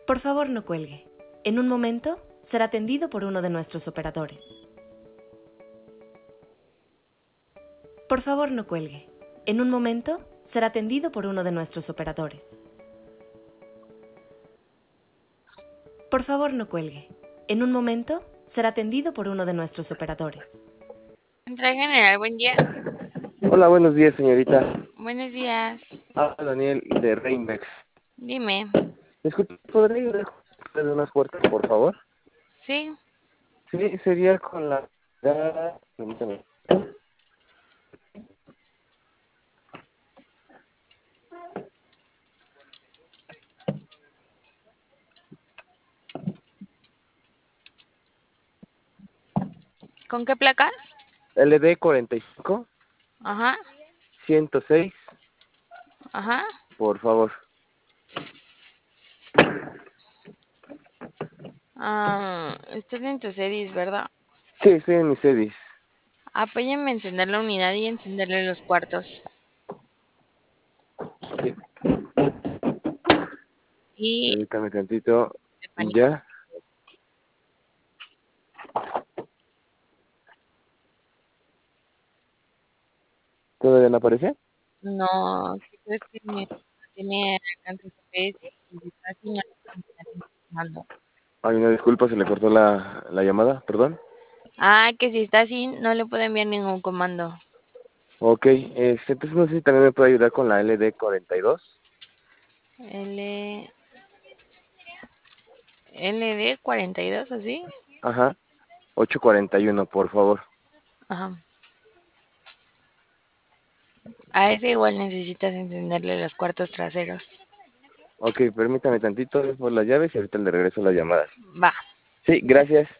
Por favor, no cuelgue. En un momento será atendido por uno de nuestros operadores. Por favor, no cuelgue. En un momento será atendido por uno de nuestros operadores. Por favor, no cuelgue. En un momento será atendido por uno de nuestros operadores. Central General, buen día. Hola, buenos días, señorita. Buenos días. Daniel de Reinvex. Dime. Disculpe, ¿podría ayudar de unas puertas, por favor? Sí. Sí, sería con la... Permítame. ¿Con qué placas? LD 45 Ajá. 106, Ajá. por favor. Estás en tu sedis, ¿verdad? Sí, estoy en mi sedis. Apóyame a encender la unidad y encenderle los cuartos. Sí, Y permítame tantito. de pánico. ¿Ya? ¿Todavía no aparece? No, ¿qué crees que no tiene alcance GPS? Y si está así, no le puedo enviar ningún comando. Ay, una disculpa, se le cortó la llamada, perdón. Que si está así, no le puedo enviar ningún comando. Ok, entonces no sé si también me puede ayudar con la LD 42. L... LD 42, ¿así? Ajá, 841, por favor. Ajá. A ese igual necesitas encenderle los cuartos traseros. Ok, permítame tantito, dejo las llaves y ahorita le regreso la llamada. Va. Sí, gracias.